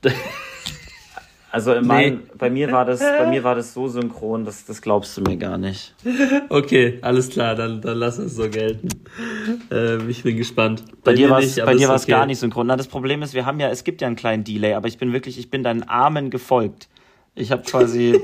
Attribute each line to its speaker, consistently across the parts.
Speaker 1: Also bei mir war das so synchron, das glaubst du mir gar nicht.
Speaker 2: Okay, alles klar, dann lass es so gelten. Ich bin gespannt.
Speaker 1: Bei dir war es gar nicht synchron. Na, das Problem ist, es gibt ja einen kleinen Delay, aber ich bin deinen Armen gefolgt. Ich habe quasi,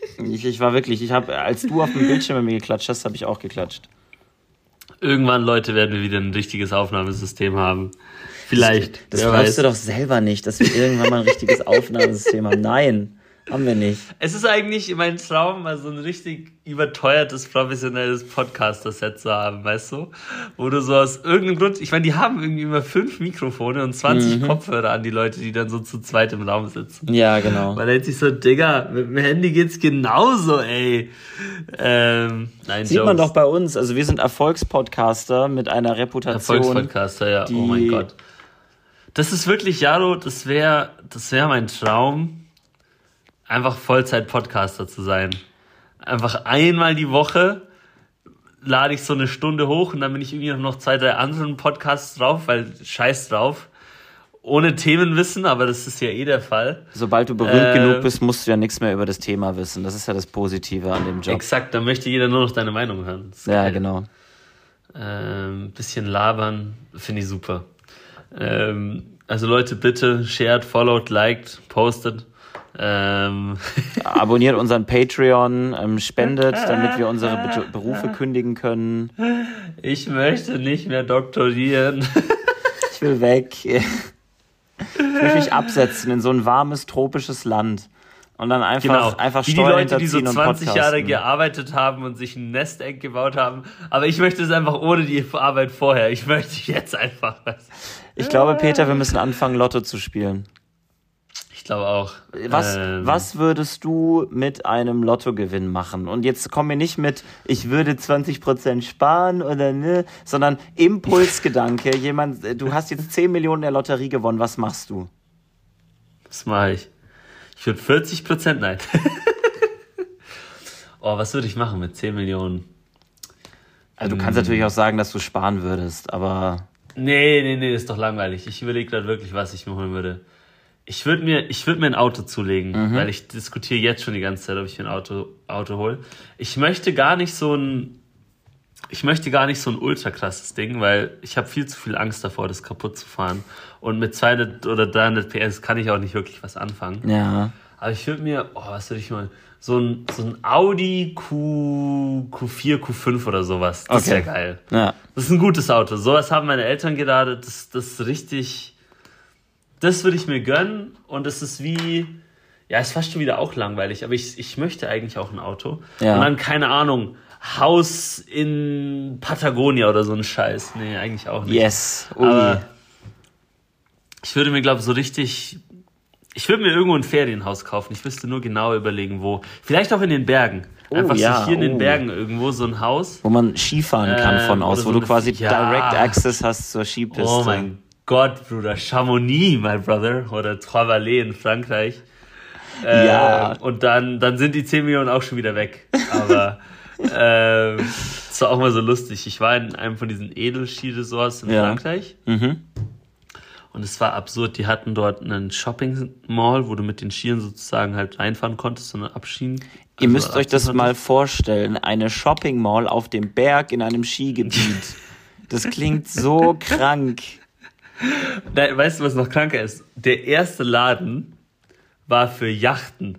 Speaker 1: als du auf dem Bildschirm bei mir geklatscht hast, habe ich auch geklatscht.
Speaker 2: Irgendwann, Leute, werden wir wieder ein richtiges Aufnahmesystem haben. Vielleicht.
Speaker 1: Das glaubst du doch selber nicht, dass wir irgendwann mal ein richtiges Aufnahmesystem haben. Nein, haben wir nicht.
Speaker 2: Es ist eigentlich mein Traum, mal so ein richtig überteuertes, professionelles Podcaster-Set zu haben, weißt du? Wo du so aus irgendeinem Grund, ich meine, die haben irgendwie immer 5 Mikrofone und 20 Kopfhörer an die Leute, die dann so zu zweit im Raum sitzen.
Speaker 1: Ja, genau.
Speaker 2: Man denkt sich so, Digga, mit dem Handy geht's genauso, ey. Nein,
Speaker 1: Sieht Jokes. Man doch bei uns, also wir sind Erfolgspodcaster mit einer Reputation.
Speaker 2: Erfolgspodcaster, ja, oh mein Gott. Das ist wirklich, Jaro, das wär mein Traum, einfach Vollzeit-Podcaster zu sein. Einfach einmal die Woche lade ich so eine Stunde hoch und dann bin ich irgendwie noch 2, 3 anderen Podcasts drauf, weil scheiß drauf. Ohne Themenwissen, aber das ist ja der Fall.
Speaker 1: Sobald du berühmt genug bist, musst du ja nichts mehr über das Thema wissen. Das ist ja das Positive an dem Job.
Speaker 2: Exakt, dann möchte jeder nur noch deine Meinung hören.
Speaker 1: Ja, geil. Genau.
Speaker 2: Bisschen labern, finde ich super. Also Leute, bitte shared, followed, liked, postet.
Speaker 1: Abonniert unseren Patreon, spendet, damit wir unsere Berufe kündigen können.
Speaker 2: Ich möchte nicht mehr doktorieren.
Speaker 1: Ich will weg. Ich will mich absetzen in so ein warmes, tropisches Land. Und dann einfach
Speaker 2: wie die Leute, die so 20 Jahre gearbeitet haben und sich ein Nest-Egg gebaut haben. Aber ich möchte es einfach ohne die Arbeit vorher. Ich möchte jetzt einfach was.
Speaker 1: Ich glaube, Peter, wir müssen anfangen, Lotto zu spielen.
Speaker 2: Ich glaube auch.
Speaker 1: Was würdest du mit einem Lottogewinn machen? Und jetzt komm mir nicht mit, ich würde 20% sparen oder ne, sondern Impulsgedanke. Du hast jetzt 10 Millionen in der Lotterie gewonnen, was machst du?
Speaker 2: Was mache ich? Ich würde 40%, nein. Was würde ich machen mit 10 Millionen?
Speaker 1: Also du kannst natürlich auch sagen, dass du sparen würdest, aber...
Speaker 2: Nee, ist doch langweilig. Ich überlege gerade wirklich, was ich mir holen würde. Ich würde mir ein Auto zulegen, weil ich diskutiere jetzt schon die ganze Zeit, ob ich mir ein Auto hole. Ich möchte gar nicht so ein ultra krasses Ding, weil ich habe viel zu viel Angst davor, das kaputt zu fahren. Und mit 200 oder 300 PS kann ich auch nicht wirklich was anfangen.
Speaker 1: Ja.
Speaker 2: Aber ich würde mir, was würde ich mal, so ein Audi Q4, Q5 oder sowas. Das wäre geil.
Speaker 1: Ja.
Speaker 2: Das ist ein gutes Auto. Sowas haben meine Eltern gerade. Das ist richtig, das würde ich mir gönnen. Und es ist ist fast schon wieder auch langweilig. Aber ich möchte eigentlich auch ein Auto. Ja. Und dann, keine Ahnung, Haus in Patagonia oder so ein Scheiß. Nee, eigentlich auch nicht.
Speaker 1: Yes.
Speaker 2: Aber ich würde mir, glaube ich, ich würde mir irgendwo ein Ferienhaus kaufen. Ich müsste nur genau überlegen, wo. Vielleicht auch in den Bergen. Einfach so hier in den Bergen irgendwo so ein Haus.
Speaker 1: Wo man Skifahren kann von aus, wo du quasi Direct Access hast zur Skipiste.
Speaker 2: Oh mein Gott, Bruder. Chamonix, my brother. Oder Trois-Vallées in Frankreich. Und dann sind die 10 Millionen auch schon wieder weg. Aber das war auch mal so lustig. Ich war in einem von diesen Edelski-Resorts in Frankreich. Mhm. Und es war absurd. Die hatten dort einen Shopping-Mall, wo du mit den Skiern sozusagen halt reinfahren konntest, so eine Abschienen.
Speaker 1: Ihr müsst euch das mal vorstellen. Eine Shopping-Mall auf dem Berg in einem Skigebiet. Das klingt so krank.
Speaker 2: Weißt du, was noch kranker ist? Der erste Laden war für Yachten.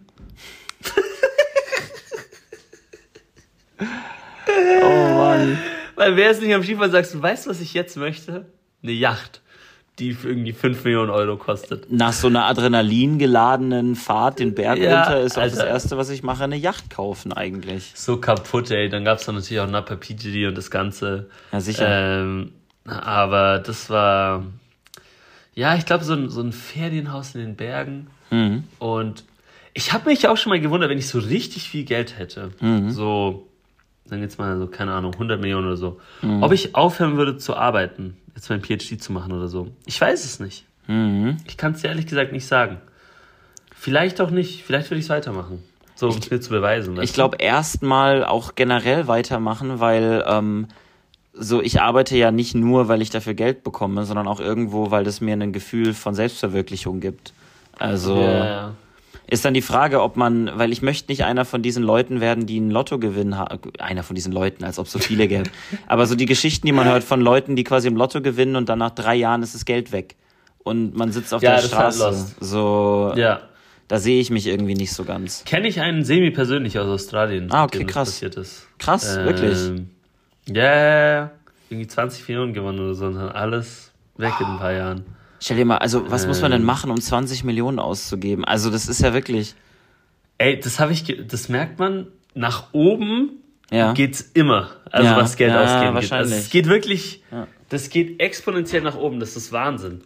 Speaker 1: Oh Mann.
Speaker 2: Weil wer ist nicht am Skifahren, sagst du, weißt du, was ich jetzt möchte? Eine Yacht, die für irgendwie 5 Millionen Euro kostet.
Speaker 1: Nach so einer adrenalingeladenen Fahrt den Berg runter ist auch das Erste, was ich mache, eine Yacht kaufen eigentlich.
Speaker 2: So kaputt, ey. Dann gab's dann natürlich auch Napa PGD und das Ganze.
Speaker 1: Ja, sicher.
Speaker 2: Aber das war, ich glaube, so ein Ferienhaus in den Bergen.
Speaker 1: Mhm.
Speaker 2: Und ich habe mich auch schon mal gewundert, wenn ich so richtig viel Geld hätte, so, dann jetzt mal so, keine Ahnung, 100 Millionen oder so, ob ich aufhören würde zu arbeiten, jetzt mein PhD zu machen oder so. Ich weiß es nicht. Ich kann es dir ehrlich gesagt nicht sagen. Vielleicht auch nicht. Vielleicht würde ich es weitermachen. So, um es mir zu beweisen.
Speaker 1: Ich glaube, erstmal auch generell weitermachen, weil ich arbeite ja nicht nur, weil ich dafür Geld bekomme, sondern auch irgendwo, weil das mir ein Gefühl von Selbstverwirklichung gibt. Also
Speaker 2: Ja.
Speaker 1: ist dann die Frage, ob man, weil ich möchte nicht einer von diesen Leuten werden, die einen Lottogewinn haben, einer von diesen Leuten, als ob es so viele gäbe, aber so die Geschichten, die man hört von Leuten, die quasi im Lotto gewinnen und dann nach 3 Jahren ist das Geld weg und man sitzt auf
Speaker 2: Ja,
Speaker 1: der
Speaker 2: das ist halt
Speaker 1: Straße,
Speaker 2: lost.
Speaker 1: so,
Speaker 2: Ja.
Speaker 1: da sehe ich mich irgendwie nicht so ganz.
Speaker 2: Kenne ich einen semi-persönlich aus Australien,
Speaker 1: Okay,
Speaker 2: dem das
Speaker 1: krass.
Speaker 2: passiert ist.
Speaker 1: Krass, wirklich.
Speaker 2: Ja. Irgendwie 20 Millionen gewonnen oder so und dann alles weg in ein paar Jahren.
Speaker 1: Stell dir mal, also was muss man denn machen, um 20 Millionen auszugeben? Also das ist ja wirklich...
Speaker 2: Ey, das merkt man, nach oben
Speaker 1: Ja.
Speaker 2: geht's immer, also
Speaker 1: Ja,
Speaker 2: was Geld
Speaker 1: ja,
Speaker 2: ausgeben geht.
Speaker 1: wahrscheinlich.
Speaker 2: Also es geht wirklich,
Speaker 1: Ja.
Speaker 2: das geht exponentiell nach oben, das ist Wahnsinn.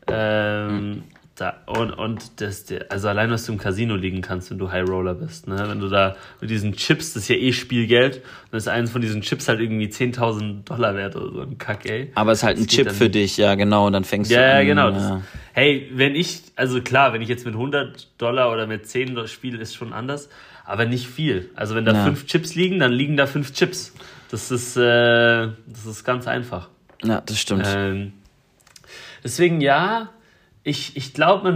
Speaker 2: Also allein, was du im Casino liegen kannst, wenn du High Roller bist, ne? Wenn du da mit diesen Chips, das ist ja eh Spielgeld, und das ist eins von diesen Chips halt irgendwie $10.000 wert oder so ein Kack, ey.
Speaker 1: Aber es ist halt ein
Speaker 2: Das geht
Speaker 1: Chip
Speaker 2: dann
Speaker 1: für
Speaker 2: nicht.
Speaker 1: dich, ja genau, und dann fängst du
Speaker 2: Ja,
Speaker 1: an.
Speaker 2: genau.
Speaker 1: Ja.
Speaker 2: Hey, wenn ich jetzt mit $100 oder mit 10 spiele, ist schon anders, aber nicht viel. Also wenn da
Speaker 1: Ja.
Speaker 2: 5 Chips liegen, dann liegen da 5 Chips. Das ist ganz einfach.
Speaker 1: Ja, das stimmt.
Speaker 2: Deswegen ja, ich glaube,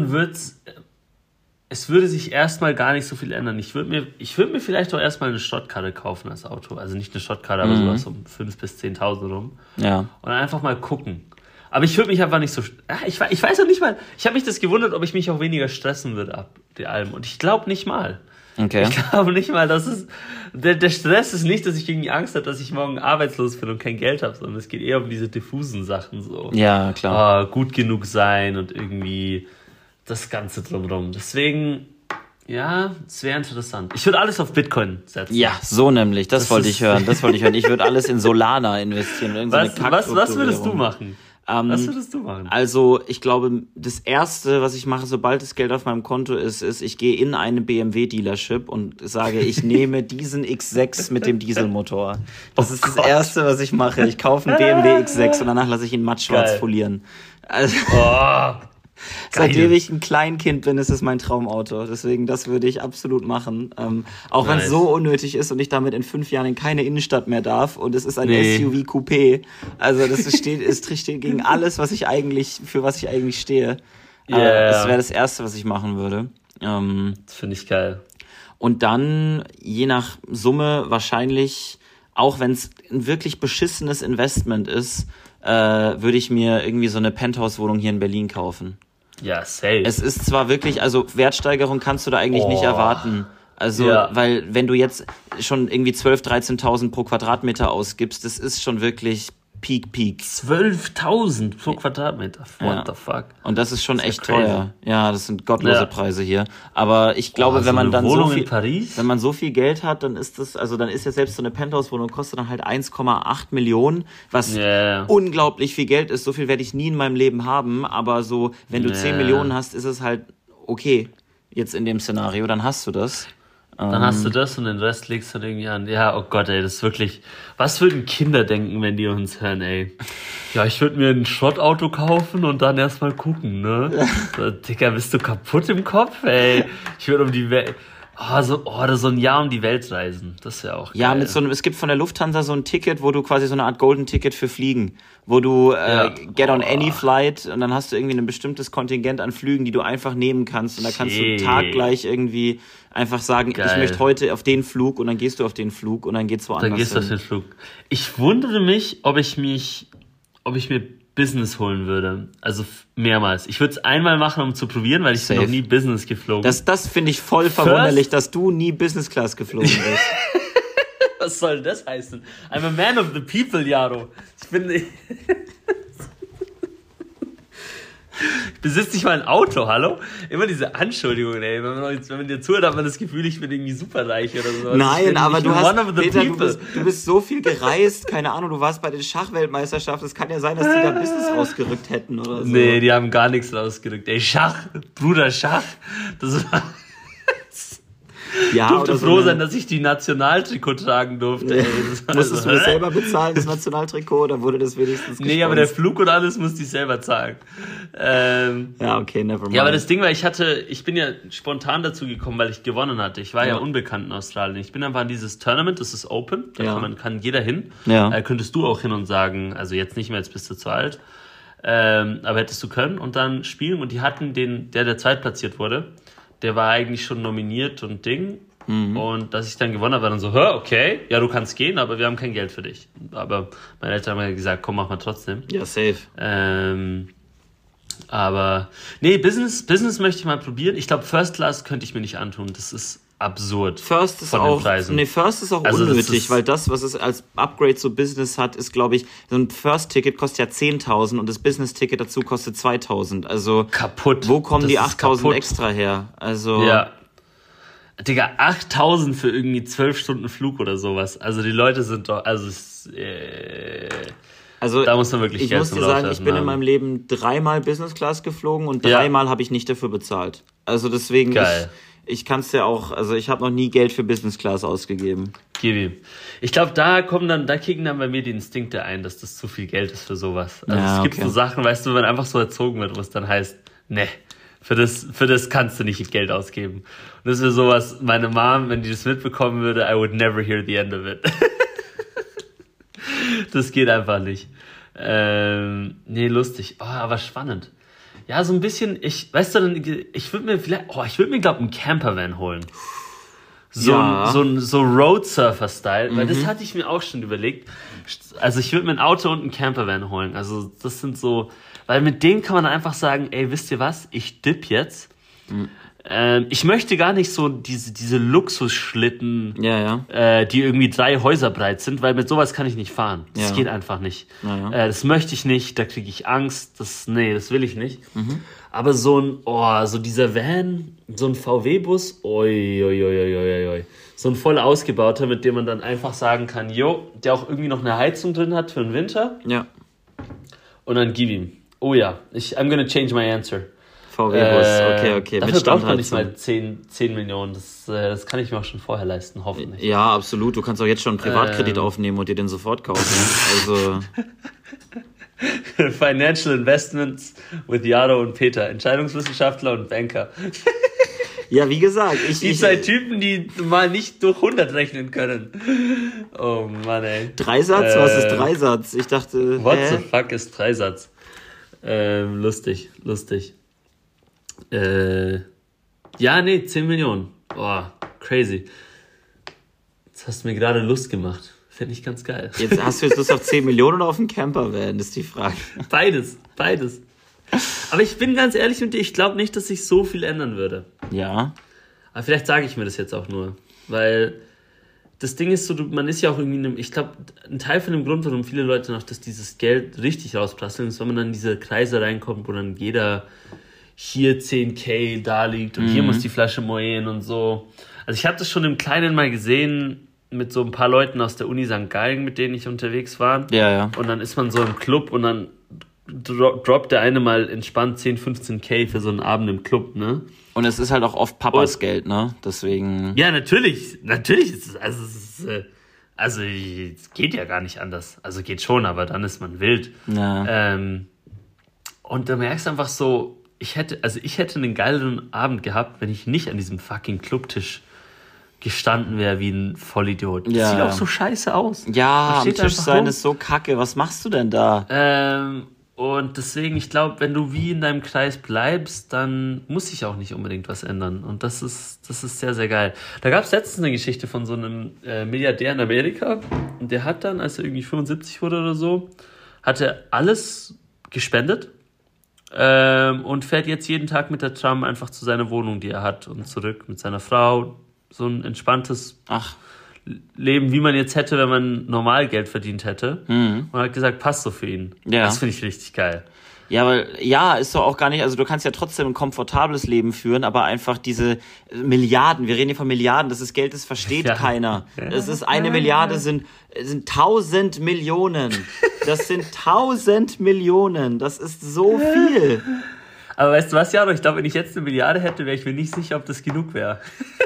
Speaker 2: es würde sich erstmal gar nicht so viel ändern. Ich würde mir vielleicht auch erstmal eine Schrottkarte kaufen als Auto. Also nicht eine Schrottkarte, aber sowas um 5.000 bis 10.000 rum.
Speaker 1: Ja.
Speaker 2: Und dann einfach mal gucken. Aber ich würde mich einfach nicht so... Ich weiß auch nicht mal... Ich habe mich das gewundert, ob ich mich auch weniger stressen würde ab die Alben. Und ich glaube nicht mal.
Speaker 1: Okay.
Speaker 2: Ich glaube nicht mal, dass es... Der Stress ist nicht, dass ich irgendwie Angst habe, dass ich morgen arbeitslos bin und kein Geld habe, sondern es geht eher um diese diffusen Sachen so.
Speaker 1: Ja, klar.
Speaker 2: Gut genug sein und irgendwie das Ganze drumherum. Deswegen, ja, es wäre interessant. Ich würde alles auf Bitcoin setzen.
Speaker 1: Ja, so nämlich. Das wollte
Speaker 2: ist-
Speaker 1: ich hören. Ich würde alles in Solana investieren. in irgendeine
Speaker 2: Was würdest du
Speaker 1: Kackstrukturierung.
Speaker 2: machen? Was würdest du machen?
Speaker 1: Also, ich glaube, das Erste, was ich mache, sobald das Geld auf meinem Konto ist, ich gehe in eine BMW-Dealership und sage, ich nehme diesen X6 mit dem Dieselmotor. Das ist das
Speaker 2: Gott.
Speaker 1: Erste, was ich mache. Ich kaufe einen BMW X6 und danach lasse ich ihn mattschwarz
Speaker 2: Geil.
Speaker 1: folieren. Also,
Speaker 2: Oh,
Speaker 1: seitdem ich ein Kleinkind bin, ist es mein Traumauto. Deswegen, das würde ich absolut machen. Auch wenn es
Speaker 2: Nice.
Speaker 1: so unnötig ist und ich damit in 5 Jahren in keine Innenstadt mehr darf. Und es ist ein
Speaker 2: Nee.
Speaker 1: SUV-Coupé. Also es steht gegen alles, für was ich eigentlich stehe.
Speaker 2: Yeah.
Speaker 1: Das wäre das Erste, was ich machen würde.
Speaker 2: das finde ich geil.
Speaker 1: Und dann, je nach Summe, wahrscheinlich, auch wenn es ein wirklich beschissenes Investment ist, würde ich mir irgendwie so eine Penthouse-Wohnung hier in Berlin kaufen.
Speaker 2: Ja, safe.
Speaker 1: Es ist zwar wirklich, also Wertsteigerung kannst du da eigentlich nicht erwarten. Also,
Speaker 2: Ja.
Speaker 1: weil wenn du jetzt schon irgendwie 12.000, 13.000 pro Quadratmeter ausgibst, das ist schon wirklich Peak.
Speaker 2: 12.000 pro Quadratmeter. What the fuck?
Speaker 1: Und das ist schon
Speaker 2: ist ja
Speaker 1: echt
Speaker 2: crazy.
Speaker 1: teuer. Ja, das sind gottlose
Speaker 2: Ja.
Speaker 1: Preise hier. Aber ich glaube,
Speaker 2: so
Speaker 1: wenn man
Speaker 2: eine
Speaker 1: dann
Speaker 2: Wohnung
Speaker 1: so viel,
Speaker 2: in Paris?
Speaker 1: wenn man so viel Geld hat, dann ist dann ist ja selbst so eine Penthouse-Wohnung kostet dann halt 1,8 Millionen, was
Speaker 2: Ja.
Speaker 1: unglaublich viel Geld ist. So viel werde ich nie in meinem Leben haben. Aber so, wenn du 10
Speaker 2: Ja.
Speaker 1: Millionen hast, ist es halt okay. Jetzt in dem Szenario, dann hast du das.
Speaker 2: Dann hast du das und den Rest legst du dann irgendwie an. Ja, oh Gott, ey, das ist wirklich... Was würden Kinder denken, wenn die uns hören, ey? Ja, ich würde mir ein Schrottauto kaufen und dann erstmal gucken, ne? So, Digga, bist du kaputt im Kopf, ey? Ich würde um die Welt... so ein Jahr um die Welt reisen. Das ist ja auch geil.
Speaker 1: Ja, es gibt von der Lufthansa so ein Ticket, wo du quasi so eine Art Golden Ticket für Fliegen, wo du get on any flight und dann hast du irgendwie ein bestimmtes Kontingent an Flügen, die du einfach nehmen kannst und da kannst du
Speaker 2: Shit.
Speaker 1: taggleich irgendwie einfach sagen,
Speaker 2: Geil.
Speaker 1: ich möchte heute auf den Flug und dann gehst du auf den Flug und dann geht's woanders
Speaker 2: Dann gehst du auf
Speaker 1: hin.
Speaker 2: den Flug. Ich wundere mich, ob ich mir Business holen würde. Also mehrmals. Ich würde es einmal machen, um zu probieren, weil ich bin
Speaker 1: Safe.
Speaker 2: noch nie Business geflogen.
Speaker 1: Das finde ich voll verwunderlich, dass du nie Business Class geflogen bist.
Speaker 2: Was soll das heißen? I'm a man of the people, Jaro. Ich besitze nicht mal ein Auto, hallo? Immer diese Anschuldigungen, ey. Wenn man dir zuhört, hat man das Gefühl, ich bin irgendwie superreich oder so.
Speaker 1: Nein, aber du hast,
Speaker 2: one of the
Speaker 1: Peter,
Speaker 2: people.
Speaker 1: du bist so viel gereist, keine Ahnung, du warst bei den Schachweltmeisterschaften, es kann ja sein, dass die da Business rausgerückt hätten oder so.
Speaker 2: Nee, die haben gar nichts rausgerückt. Ey, Schach, Bruder, Schach. Das war...
Speaker 1: ja,
Speaker 2: durfte
Speaker 1: oder so
Speaker 2: froh
Speaker 1: eine-
Speaker 2: sein, dass ich die Nationaltrikot tragen durfte. Ey. Das war
Speaker 1: Musstest
Speaker 2: so,
Speaker 1: du das selber bezahlen, das Nationaltrikot, oder wurde das wenigstens
Speaker 2: Nee, aber der
Speaker 1: gesponsert?
Speaker 2: Flug und alles musste ich selber zahlen.
Speaker 1: Ja, okay, never mind.
Speaker 2: Ja, aber das Ding war, ich bin ja spontan dazu gekommen, weil ich gewonnen hatte. Ich war ja unbekannt in Australien. Ich bin einfach an dieses Tournament, das ist Open, da
Speaker 1: Ja.
Speaker 2: kann jeder hin.
Speaker 1: Ja.
Speaker 2: Könntest du auch hin und sagen, also jetzt nicht mehr, jetzt bist du zu alt. aber hättest du können und dann spielen. Und die hatten der zweitplatziert wurde, der war eigentlich schon nominiert und Ding. Und dass ich dann gewonnen habe, war dann so, okay, ja, du kannst gehen, aber wir haben kein Geld für dich. Aber meine Eltern haben gesagt, komm, mach mal trotzdem.
Speaker 1: Ja, safe.
Speaker 2: Aber, nee, Business möchte ich mal probieren. Ich glaube, First Class könnte ich mir nicht antun. Das ist absurd.
Speaker 1: First ist auch also unnötig, weil das, was es als Upgrade zu Business hat, ist, glaube ich, so ein First-Ticket kostet ja 10.000 und das Business-Ticket dazu kostet 2.000. Also,
Speaker 2: kaputt.
Speaker 1: Wo kommen die 8.000 extra her? Also,
Speaker 2: ja. Digga, 8.000 für irgendwie 12 Stunden Flug oder sowas. Also, die Leute sind doch, da muss man wirklich
Speaker 1: Geld zum Laufen lassen. Ich bin in meinem Leben 3-mal Business Class geflogen und 3-mal habe ich nicht dafür bezahlt. Also deswegen,
Speaker 2: geil.
Speaker 1: Ich kann es ja auch, also ich habe noch nie Geld für Business Class ausgegeben.
Speaker 2: Gib ihm. Ich glaube, da kicken dann bei mir die Instinkte ein, dass das zu viel Geld ist für sowas. Also es gibt so Sachen, weißt du, wenn man einfach so erzogen wird, wo es dann heißt, ne, für das kannst du nicht Geld ausgeben. Und das wäre sowas, meine Mom, wenn die das mitbekommen würde, I would never hear the end of it. Das geht einfach nicht. Nee, lustig. Oh, aber spannend. Ja, so ein bisschen, ich würde mir, glaube einen Campervan holen. So Roadsurfer-Style, weil das hatte ich mir auch schon überlegt. Also ich würde mir ein Auto und einen Campervan holen. Also das sind so, weil mit denen kann man dann einfach sagen, ey, wisst ihr was, ich dipp jetzt. Ich möchte gar nicht so diese Luxusschlitten, die irgendwie 3 Häuser breit sind, weil mit sowas kann ich nicht fahren. Das geht einfach nicht. Das möchte ich nicht, da kriege ich Angst. Das will ich nicht. Aber so dieser Van, so ein VW-Bus, so ein voll ausgebauter, mit dem man dann einfach sagen kann, der auch irgendwie noch eine Heizung drin hat für den Winter. Ja. Und dann gib ihm. Oh ja, I'm gonna change my answer.
Speaker 1: VW-Bus, okay.
Speaker 2: Dafür braucht man nicht mal 10 Millionen. Das kann ich mir auch schon vorher leisten, hoffentlich.
Speaker 1: Ja, absolut. Du kannst auch jetzt schon einen Privatkredit aufnehmen und dir den sofort kaufen. Also
Speaker 2: Financial Investments with Jaro und Peter, Entscheidungswissenschaftler und Banker.
Speaker 1: Ja, wie gesagt,
Speaker 2: die 2 Typen, die mal nicht durch 100 rechnen können. Oh Mann, ey.
Speaker 1: Dreisatz? Was ist Dreisatz? Ich dachte,
Speaker 2: what the fuck ist Dreisatz? Lustig. 10 Millionen. Boah, crazy. Jetzt hast du mir gerade Lust gemacht. Fände ich ganz geil.
Speaker 1: Jetzt hast du Lust auf 10 Millionen oder auf einen Campervan, ist die Frage.
Speaker 2: Beides. Aber ich bin ganz ehrlich mit dir, ich glaube nicht, dass sich so viel ändern würde.
Speaker 1: Ja.
Speaker 2: Aber vielleicht sage ich mir das jetzt auch nur. Weil das Ding ist so, man ist ja auch irgendwie, ich glaube, ein Teil von dem Grund, warum viele Leute noch dieses Geld richtig rausprasseln, ist, wenn man dann in diese Kreise reinkommt, wo dann jeder hier 10.000 da liegt und hier muss die Flasche Moët und so. Also ich habe das schon im Kleinen mal gesehen mit so ein paar Leuten aus der Uni St. Gallen, mit denen ich unterwegs war.
Speaker 1: Ja.
Speaker 2: Und dann ist man so im Club und dann droppt der eine mal entspannt 10.000-15.000 für so einen Abend im Club, ne?
Speaker 1: Und es ist halt auch oft Papas Geld, ne? Deswegen...
Speaker 2: Ja, natürlich ist es, also es geht ja gar nicht anders. Also geht schon, aber dann ist man wild.
Speaker 1: Ja.
Speaker 2: Und da merkst du einfach so, ich hätte einen geileren Abend gehabt, wenn ich nicht an diesem fucking Clubtisch gestanden wäre wie ein Vollidiot. Das sieht auch so scheiße aus.
Speaker 1: Ja, am Tisch sein ist so kacke. Was machst du denn da?
Speaker 2: Und deswegen, ich glaube, wenn du wie in deinem Kreis bleibst, dann muss sich auch nicht unbedingt was ändern. Und das ist sehr, sehr geil. Da gab es letztens eine Geschichte von so einem Milliardär in Amerika. Und der hat dann, als er irgendwie 75 wurde oder so, hat er alles gespendet. Und fährt jetzt jeden Tag mit der Tram einfach zu seiner Wohnung, die er hat, und zurück mit seiner Frau. So ein entspanntes Leben, wie man jetzt hätte, wenn man normal Geld verdient hätte. Und hat gesagt, passt so für ihn. Ja. Das finde ich richtig geil.
Speaker 1: Ja, weil, ist doch auch gar nicht, also du kannst ja trotzdem ein komfortables Leben führen, aber einfach diese Milliarden, wir reden hier von Milliarden, das Geld, das versteht keiner. Es ist 1 Milliarde, sind 1000 Millionen. Das sind 1000 Millionen. Das ist so viel.
Speaker 2: Aber weißt du was, Jaro? Ich glaube, wenn ich jetzt 1 Milliarde hätte, wäre ich mir nicht sicher, ob das genug wäre.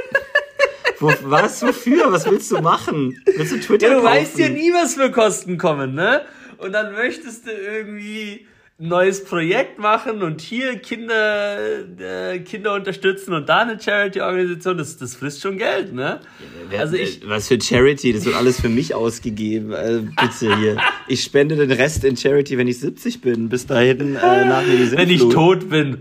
Speaker 1: Was? Wofür? Was willst du machen? Willst du Twitter kaufen?
Speaker 2: Du weißt ja nie, was für Kosten kommen, ne? Und dann möchtest du irgendwie neues Projekt machen und hier Kinder unterstützen und da eine Charity-Organisation, das frisst schon Geld, ne?
Speaker 1: Also was für Charity? Das wird alles für mich ausgegeben. Bitte hier. Ich spende den Rest in Charity, wenn ich 70 bin. Bis dahin nach mir die Sintflut.
Speaker 2: Wenn ich tot bin.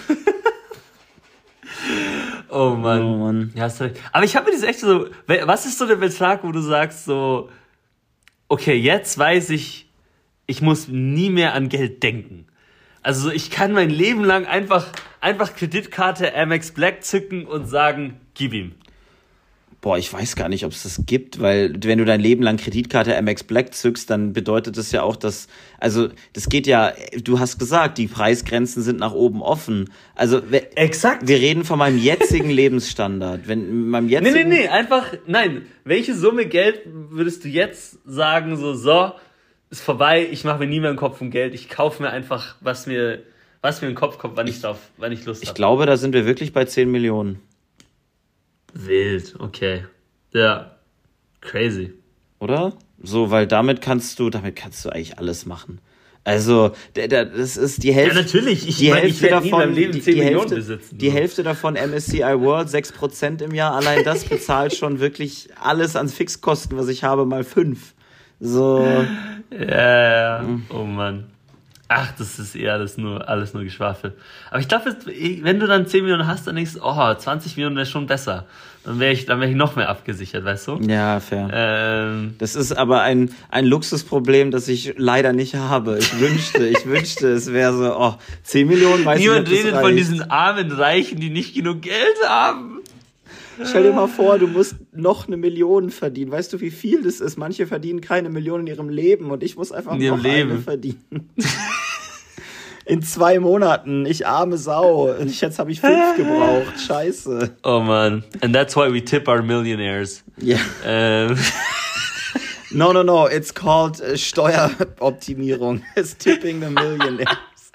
Speaker 2: Oh Mann. Ja, hast du recht. Aber ich habe mir das echt so, was ist so der Betrag, wo du sagst so, okay, jetzt weiß ich muss nie mehr an Geld denken. Also ich kann mein Leben lang einfach Kreditkarte Amex Black zücken und sagen, gib ihm.
Speaker 1: Boah, ich weiß gar nicht, ob es das gibt, weil wenn du dein Leben lang Kreditkarte Amex Black zückst, dann bedeutet das ja auch, dass, also das geht ja, du hast gesagt, die Preisgrenzen sind nach oben offen. Also
Speaker 2: exakt.
Speaker 1: Wir reden von meinem jetzigen Lebensstandard. Wenn meinem jetzigen
Speaker 2: Nein. Welche Summe Geld würdest du jetzt sagen, so, ist vorbei, ich mache mir nie mehr einen Kopf um Geld, ich kaufe mir einfach, was mir in den Kopf kommt, wann ich Lust habe.
Speaker 1: Ich glaube, da sind wir wirklich bei 10 Millionen.
Speaker 2: Wild, okay. Ja, crazy.
Speaker 1: Oder? So, weil damit kannst du eigentlich alles machen. Also, das ist die Hälfte.
Speaker 2: Ja, natürlich. Ich
Speaker 1: werde
Speaker 2: davon, nie in meinem Leben 10 Millionen besitzen.
Speaker 1: Die Hälfte davon MSCI World, 6% im Jahr. Allein das bezahlt schon wirklich alles an Fixkosten, was ich habe, mal 5. So.
Speaker 2: Ja. Oh Mann. Ach, das ist alles nur Geschwafel. Aber ich glaube, wenn du dann 10 Millionen hast, dann denkst du, 20 Millionen wäre schon besser. Dann wäre ich noch mehr abgesichert, weißt du?
Speaker 1: Ja, fair. Das ist aber ein Luxusproblem, das ich leider nicht habe. Ich wünschte, es wäre so, 10 Millionen, weiß
Speaker 2: niemand
Speaker 1: nicht, ob das
Speaker 2: redet
Speaker 1: reicht.
Speaker 2: von diesen armen Reichen, die nicht genug Geld haben.
Speaker 1: Stell dir mal vor, du musst noch 1 Million verdienen. Weißt du, wie viel das ist? Manche verdienen keine Million in ihrem Leben und ich muss einfach noch eine verdienen. In 2 Monaten, ich arme Sau. Und jetzt habe ich 5 gebraucht. Scheiße.
Speaker 2: Oh man. And that's why we tip our millionaires.
Speaker 1: Yeah. No. It's called Steueroptimierung. It's tipping the millionaires.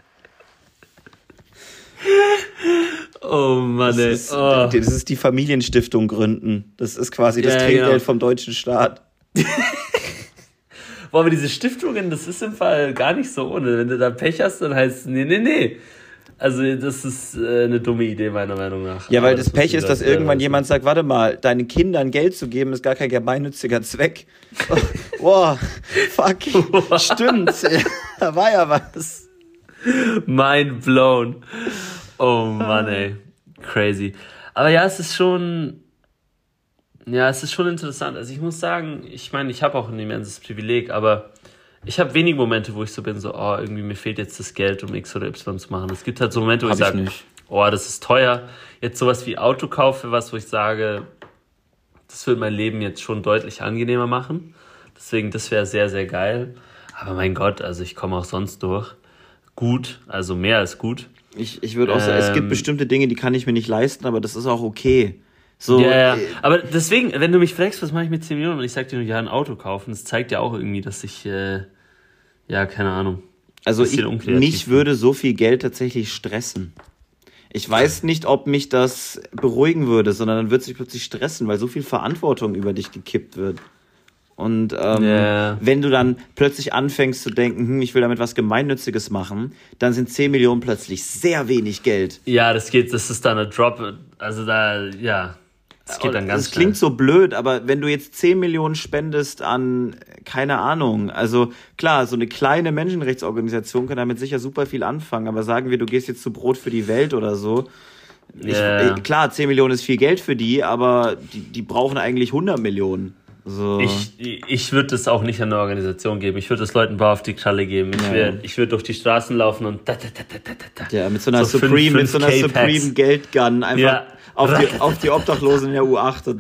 Speaker 2: Oh Mann, ey.
Speaker 1: Das ist die Familienstiftung gründen. Das ist quasi das Trinkgeld vom deutschen Staat.
Speaker 2: Boah, aber diese Stiftungen, das ist im Fall gar nicht so ohne. Wenn du da Pech hast, dann heißt es, nee. Also das ist eine dumme Idee, meiner Meinung nach.
Speaker 1: Ja, weil das Pech ist, dass irgendwann jemand sagt, warte mal, deinen Kindern Geld zu geben, ist gar kein gemeinnütziger Zweck. Boah, fuck, stimmt. Da war ja was.
Speaker 2: Mind blown. Oh Mann, ey. Crazy. Aber ja, es ist schon interessant. Also ich muss sagen, ich meine, ich habe auch ein immenses Privileg, aber ich habe wenige Momente, wo ich so bin, so, irgendwie mir fehlt jetzt das Geld, um X oder Y zu machen. Es gibt halt so Momente, wo ich sage, das ist teuer. Jetzt sowas wie Autokauf für was, wo ich sage, das würde mein Leben jetzt schon deutlich angenehmer machen. Deswegen, das wäre sehr, sehr geil. Aber mein Gott, also ich komme auch sonst durch. Gut, also mehr als gut.
Speaker 1: Ich würde auch sagen, es gibt bestimmte Dinge, die kann ich mir nicht leisten, aber das ist auch okay. So,
Speaker 2: ja. Aber deswegen, wenn du mich fragst, was mache ich mit 10 Millionen und ich sag dir nur, ein Auto kaufen, das zeigt ja auch irgendwie, dass ich, keine Ahnung.
Speaker 1: Also mich würde so viel Geld tatsächlich stressen. Ich weiß nicht, ob mich das beruhigen würde, sondern dann würde es mich plötzlich stressen, weil so viel Verantwortung über dich gekippt wird. Und wenn du dann plötzlich anfängst zu denken, ich will damit was Gemeinnütziges machen, dann sind 10 Millionen plötzlich sehr wenig Geld.
Speaker 2: Ja, das ist dann ein Drop, also das geht dann ganz
Speaker 1: Das klingt so blöd, aber wenn du jetzt 10 Millionen spendest an, keine Ahnung, also klar, so eine kleine Menschenrechtsorganisation kann damit sicher super viel anfangen, aber sagen wir, du gehst jetzt zu Brot für die Welt oder so, klar, 10 Millionen ist viel Geld für die, aber die brauchen eigentlich 100 Millionen. So.
Speaker 2: Ich würde das auch nicht an eine Organisation geben. Ich würde das Leuten bar auf die Kralle geben. Ich würde durch die Straßen laufen und
Speaker 1: ja, mit so einer Supreme Geldgun einfach auf die Obdachlosen in der U8.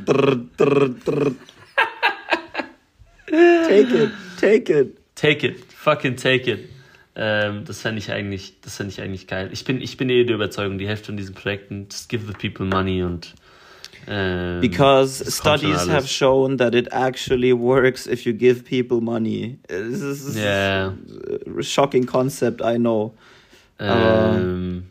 Speaker 2: Take it. Fucking take it. Das fände ich eigentlich geil. Ich bin der Überzeugung, die Hälfte von diesen Projekten, just give the people money und
Speaker 1: because studies have shown that it actually works if you give people money. This is a shocking concept, I know.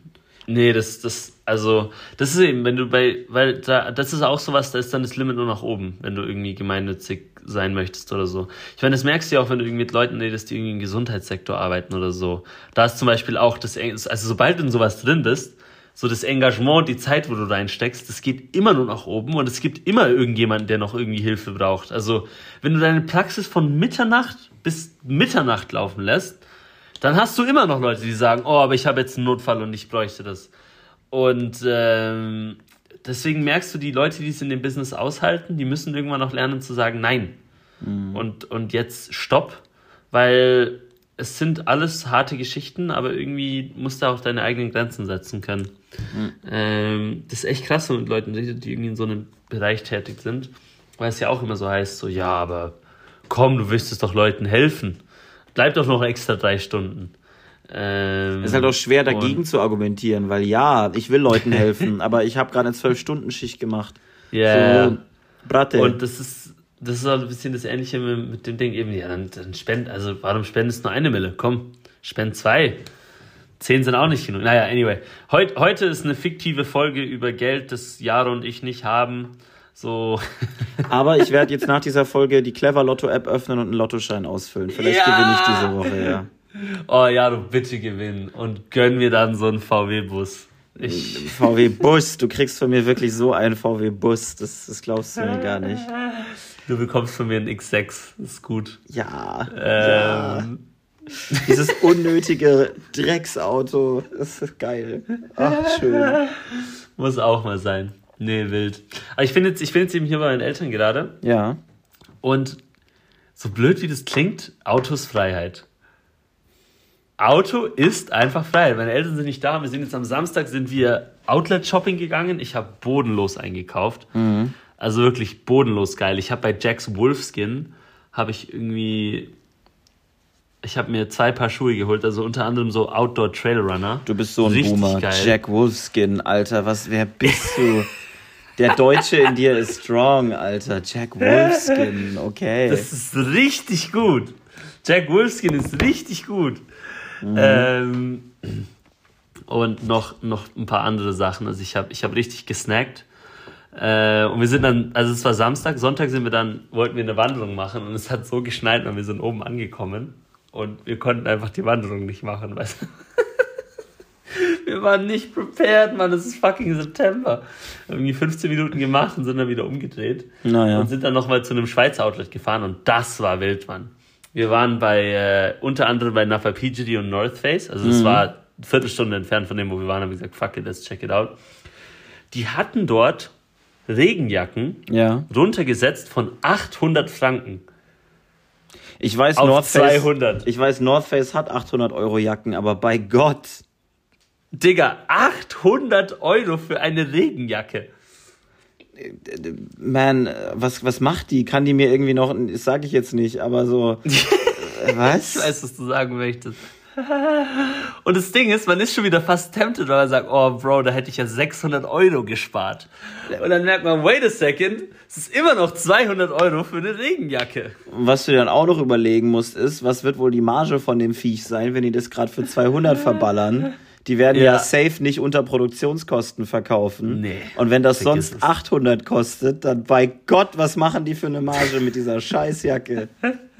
Speaker 2: Nee, das ist eben, wenn du das ist auch sowas, da ist dann das Limit nur nach oben, wenn du irgendwie gemeinnützig sein möchtest oder so. Ich meine, das merkst du ja auch, wenn du irgendwie mit Leuten redest, die irgendwie im Gesundheitssektor arbeiten oder so. Da ist zum Beispiel auch also sobald du in sowas drin bist, so das Engagement, die Zeit, wo du reinsteckst, das geht immer nur nach oben und es gibt immer irgendjemanden, der noch irgendwie Hilfe braucht. Also, wenn du deine Praxis von Mitternacht bis Mitternacht laufen lässt, dann hast du immer noch Leute, die sagen, oh, aber ich habe jetzt einen Notfall und ich bräuchte das. Und deswegen merkst du, die Leute, die es in dem Business aushalten, die müssen irgendwann auch lernen zu sagen, nein. Und jetzt stopp, weil es sind alles harte Geschichten, aber irgendwie musst du auch deine eigenen Grenzen setzen können. Das ist echt krass, wenn man mit Leuten redet, die irgendwie in so einem Bereich tätig sind, weil es ja auch immer so heißt, so, ja, aber komm, du willst es doch Leuten helfen. Bleib doch noch extra 3 Stunden.
Speaker 1: Es ist halt auch schwer dagegen zu argumentieren, weil ja, ich will Leuten helfen, aber ich habe gerade eine 12-Stunden-Schicht gemacht.
Speaker 2: Ja. Yeah.
Speaker 1: So, Bratte.
Speaker 2: Und das ist auch ein bisschen das Ähnliche mit dem Ding eben, ja, dann spend, also warum spendest du nur 1 Mille? Komm, spend 2. 10 sind auch nicht genug. Naja, anyway. Heute ist eine fiktive Folge über Geld, das Jaro und ich nicht haben. So.
Speaker 1: Aber ich werde jetzt nach dieser Folge die Clever Lotto App öffnen und einen Lottoschein ausfüllen. Vielleicht gewinne ich diese Woche, ja.
Speaker 2: Oh ja, du bitte gewinnen und gönn mir dann so einen VW-Bus.
Speaker 1: VW-Bus, du kriegst von mir wirklich so einen VW-Bus, das glaubst du mir gar nicht.
Speaker 2: Du bekommst von mir einen X6, das ist gut.
Speaker 1: Ja. Dieses unnötige Drecksauto, das ist geil. Ach, schön.
Speaker 2: Muss auch mal sein. Nee, wild. Aber ich bin jetzt eben hier bei meinen Eltern gerade.
Speaker 1: Ja. Und
Speaker 2: so blöd wie das klingt, Auto ist Freiheit. Auto ist einfach Freiheit. Meine Eltern sind nicht da. Wir sind jetzt am Samstag, sind wir Outlet-Shopping gegangen. Ich habe bodenlos eingekauft.
Speaker 1: Mhm.
Speaker 2: Also wirklich bodenlos geil. Ich habe bei Jack's Wolfskin, ich habe mir 2 Paar Schuhe geholt, also unter anderem so Outdoor Trail Runner.
Speaker 1: Du bist so ein richtig Boomer. Geil. Jack Wolfskin, Alter, wer bist du? Der Deutsche in dir ist strong, Alter. Jack Wolfskin, okay.
Speaker 2: Das ist richtig gut. Jack Wolfskin ist richtig gut. Mhm. Und noch ein paar andere Sachen. Also ich hab richtig gesnackt. Und wir sind dann, also es war Samstag, Sonntag wollten wir eine Wanderung machen und es hat so geschneit und wir sind oben angekommen und wir konnten einfach die Wanderung nicht machen, weißt du? Wir waren nicht prepared, Mann, es ist fucking September. Wir haben irgendwie 15 Minuten gemacht und sind dann wieder umgedreht.
Speaker 1: Naja.
Speaker 2: Und sind dann nochmal zu einem Schweizer Outlet gefahren und das war wild, Mann. Wir waren unter anderem bei Napa PGD und North Face, also das war eine Viertelstunde entfernt von dem, wo wir waren, haben wir gesagt, fuck it, let's check it out. Die hatten dort Regenjacken runtergesetzt von 800 Franken.
Speaker 1: Ich weiß,
Speaker 2: auf 200.
Speaker 1: Ich weiß, North Face hat 800 € Jacken, aber bei Gott.
Speaker 2: Digga, 800 € für eine Regenjacke.
Speaker 1: Man, was macht die? Kann die mir irgendwie noch, das sage ich jetzt nicht, aber so, was?
Speaker 2: Ich weiß, was du sagen möchtest. Und das Ding ist, man ist schon wieder fast tempted, weil man sagt, oh Bro, da hätte ich ja 600 € gespart. Und dann merkt man, wait a second, es ist immer noch 200 € für eine Regenjacke.
Speaker 1: Was du dann auch noch überlegen musst, ist, was wird wohl die Marge von dem Viech sein, wenn die das gerade für 200 verballern? Die werden ja safe nicht unter Produktionskosten verkaufen.
Speaker 2: Nee.
Speaker 1: Und wenn das sonst 800 kostet, dann bei Gott, was machen die für eine Marge mit dieser Scheißjacke?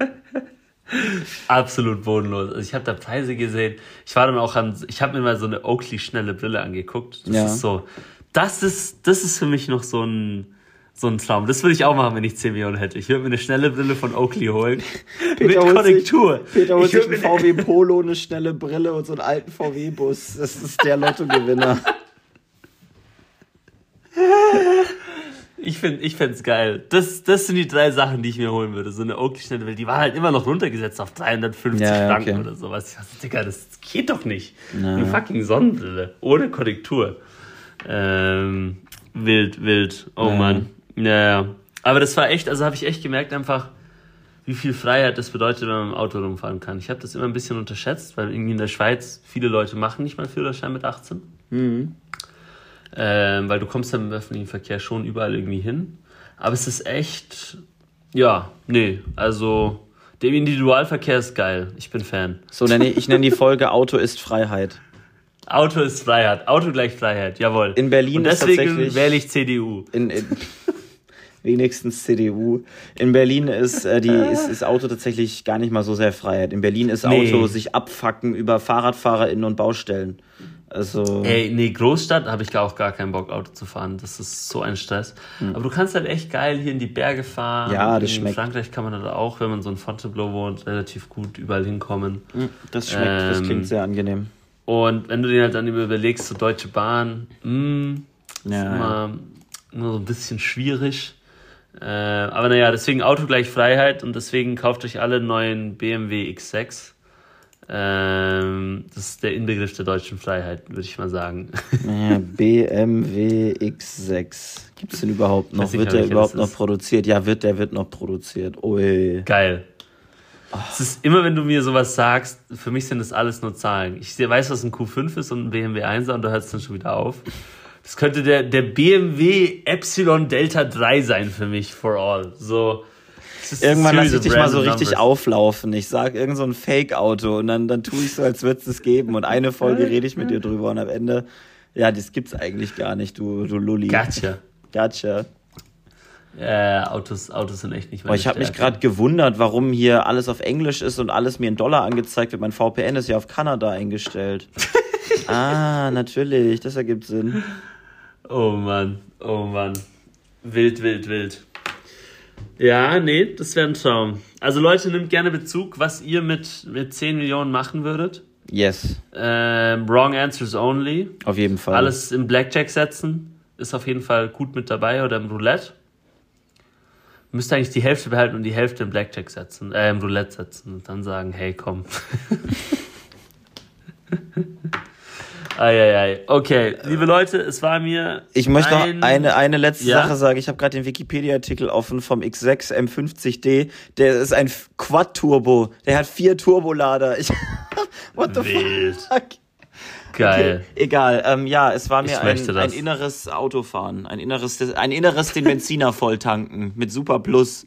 Speaker 2: Absolut bodenlos. Also ich habe da Preise gesehen. Ich war dann auch ich habe mir mal so eine Oakley schnelle Brille angeguckt. Das ist für mich noch so ein Traum. Das würde ich auch machen, wenn ich 10 Millionen hätte. Ich würde mir eine schnelle Brille von Oakley holen. Mit Korrektur.
Speaker 1: Peter holt sich einen VW Polo, eine schnelle Brille und so einen alten VW-Bus. Das ist der Lottogewinner.
Speaker 2: Ich fänd's geil. Das sind die 3 Sachen, die ich mir holen würde. So eine Oakley schnelle Brille. Die war halt immer noch runtergesetzt auf 350 Franken oder sowas. Ich dachte, Digga, das geht doch nicht. Eine fucking Sonnenbrille. Ohne Korrektur. Wild. Oh Mann. Ja. Aber das war echt, also habe ich echt gemerkt einfach, wie viel Freiheit das bedeutet, wenn man im Auto rumfahren kann. Ich habe das immer ein bisschen unterschätzt, weil irgendwie in der Schweiz viele Leute machen nicht mal Führerschein mit 18.
Speaker 1: Mhm.
Speaker 2: Weil du kommst dann im öffentlichen Verkehr schon überall irgendwie hin. Aber es ist echt, also der Individualverkehr ist geil. Ich bin Fan.
Speaker 1: So, ich nenne die Folge Auto ist Freiheit.
Speaker 2: Auto ist Freiheit. Auto gleich Freiheit, jawohl.
Speaker 1: In Berlin
Speaker 2: und deswegen wähle ich CDU.
Speaker 1: Wenigstens CDU. In Berlin ist Auto tatsächlich gar nicht mal so sehr Freiheit. In Berlin ist Auto sich abfacken über FahrradfahrerInnen und Baustellen. Also.
Speaker 2: Großstadt habe ich auch gar keinen Bock, Auto zu fahren. Das ist so ein Stress. Aber du kannst halt echt geil hier in die Berge fahren.
Speaker 1: Ja, das schmeckt.
Speaker 2: In Frankreich kann man da auch, wenn man so in Fontainebleau wohnt, relativ gut überall hinkommen.
Speaker 1: Das schmeckt, das klingt sehr angenehm.
Speaker 2: Und wenn du dir halt dann überlegst, so Deutsche Bahn, ist immer so ein bisschen schwierig. Aber naja, deswegen Auto gleich Freiheit und deswegen kauft euch alle neuen BMW X6. Das ist der Inbegriff der deutschen Freiheit, würde ich mal sagen.
Speaker 1: Ja, BMW X6. Gibt es den überhaupt noch? Wird der überhaupt noch produziert? Ja, wird noch produziert. Ui.
Speaker 2: Geil. Es ist immer, wenn du mir sowas sagst, für mich sind das alles nur Zahlen. Ich weiß, was ein Q5 ist und ein BMW 1er und da hört es dann schon wieder auf. Das könnte der BMW Epsilon Delta 3 sein für mich, for all. So.
Speaker 1: Irgendwann lasse ich dich mal so richtig auflaufen. Ich sag irgend so ein Fake-Auto und dann tue ich so, als würde es das geben. Und eine Folge rede ich mit dir drüber und am Ende, ja, das gibt's eigentlich gar nicht, du Lulli. Gotcha.
Speaker 2: Autos sind echt nicht mehr.
Speaker 1: Ich habe mich gerade gewundert, warum hier alles auf Englisch ist und alles mir in Dollar angezeigt wird. Mein VPN ist ja auf Kanada eingestellt. Natürlich, das ergibt Sinn.
Speaker 2: Oh Mann. Wild. Ja, nee, das wäre ein Traum. Also Leute, nehmt gerne Bezug, was ihr mit 10 Millionen machen würdet.
Speaker 1: Yes.
Speaker 2: Wrong answers only.
Speaker 1: Auf jeden Fall.
Speaker 2: Alles im Blackjack setzen. Ist auf jeden Fall gut mit dabei oder im Roulette. Müsst eigentlich die Hälfte behalten und die Hälfte im Blackjack setzen, im Roulette setzen und dann sagen, hey, komm. Okay, liebe Leute, es war mir.
Speaker 1: Ich möchte noch eine letzte Sache sagen. Ich habe gerade den Wikipedia-Artikel offen vom X6 M50D. Der ist ein Quad-Turbo. Der hat 4 Turbolader. What the fuck?
Speaker 2: Geil.
Speaker 1: Okay, egal. Es war mir ein inneres Autofahren. Ein inneres den Benziner volltanken. Mit Super Plus.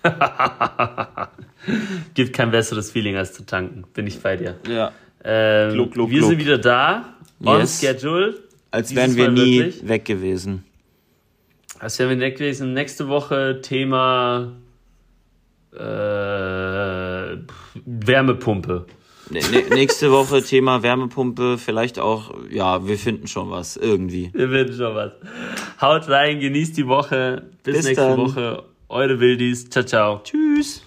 Speaker 2: Gibt kein besseres Feeling als zu tanken. Bin ich bei dir.
Speaker 1: Ja.
Speaker 2: Wir sind wieder da. On schedule.
Speaker 1: Als wären wir nie weg gewesen.
Speaker 2: Als wären wir weg gewesen. Nächste Woche Thema Wärmepumpe.
Speaker 1: Nächste Woche Thema Wärmepumpe. Vielleicht auch, wir finden schon was. Irgendwie.
Speaker 2: Wir finden schon was. Haut rein, genießt die Woche. Bis nächste Woche. Eure Wildis. Ciao, ciao.
Speaker 1: Tschüss.